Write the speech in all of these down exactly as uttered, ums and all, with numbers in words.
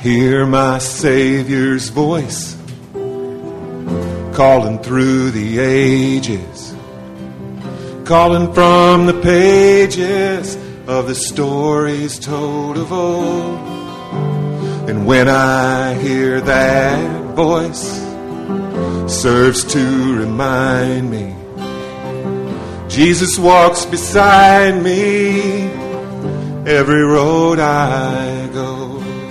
Hear my Savior's voice calling through the ages, calling from the pages of the stories told of old. And when I hear that voice, serves to remind me Jesus walks beside me every road I go.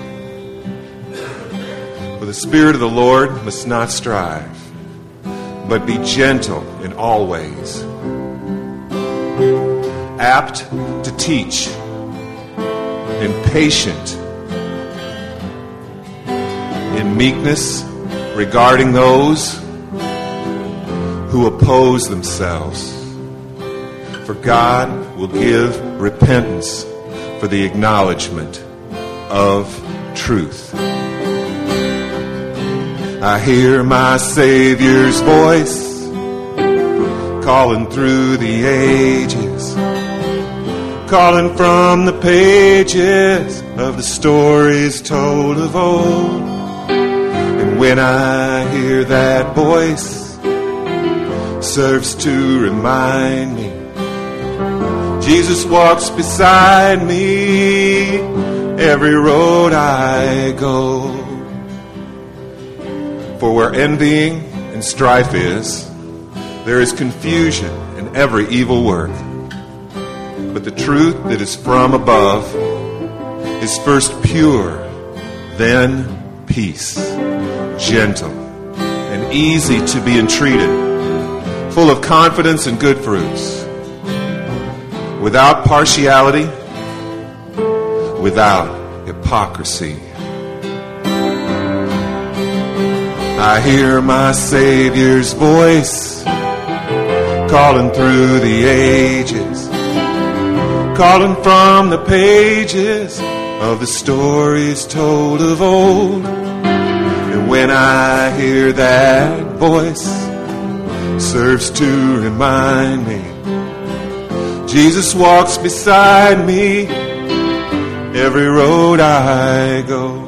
For the Spirit of the Lord must not strive, but be gentle in all ways, apt to teach, and patient, in meekness regarding those who oppose themselves. For God will give repentance for the acknowledgement of truth. I hear my Savior's voice calling through the ages, calling from the pages of the stories told of old. And when I hear that voice, serves to remind me Jesus walks beside me every road I go. For where envying and strife is, there is confusion in every evil work. But the truth that is from above is first pure, then peace, gentle, and easy to be entreated, full of confidence and good fruits, without partiality, without hypocrisy. I hear my Savior's voice calling through the ages, calling from the pages of the stories told of old. And when I hear that voice, serves to remind me Jesus walks beside me every road I go.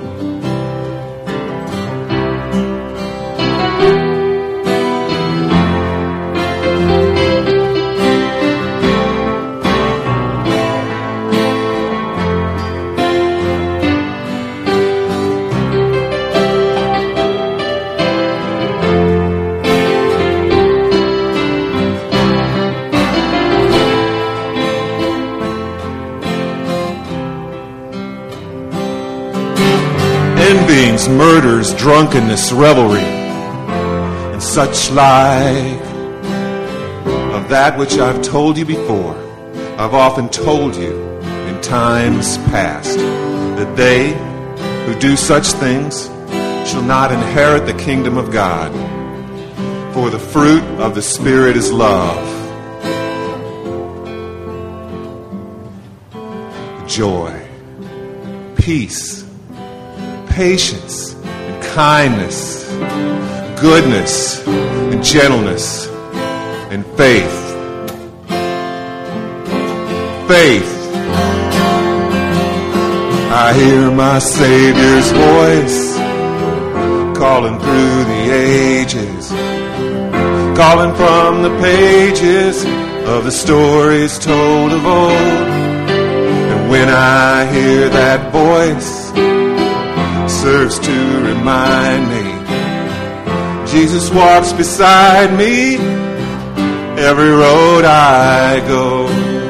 Envyings, murders, drunkenness, revelry, and such like. Of that which I've told you before, I've often told you in times past, that they who do such things shall not inherit the kingdom of God. For the fruit of the Spirit is love, joy, peace, patience, and kindness, goodness, and gentleness, and faith. Faith. I hear my Savior's voice calling through the ages, calling from the pages of the stories told of old. And when I hear that voice, serves to remind me Jesus walks beside me every road I go.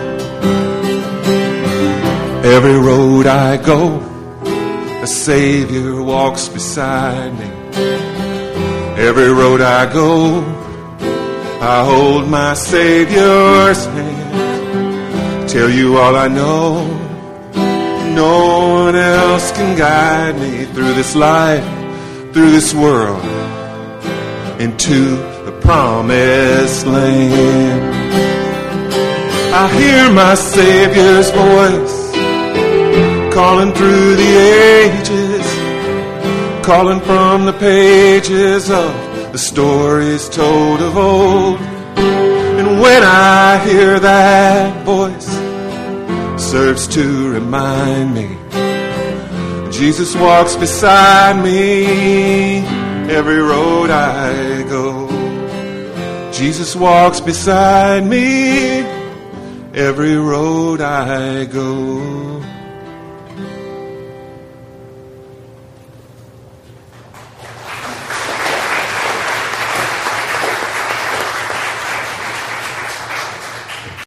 Every road I go, a Savior walks beside me. Every road I go, I hold my Savior's hand. Tell you all I know, no one else can guide me through this life, through this world, into the promised land. I hear my Savior's voice calling through the ages, calling from the pages of the stories told of old. And when I hear that voice, serves to remind me Jesus walks beside me every road I go. Jesus walks beside me every road I go.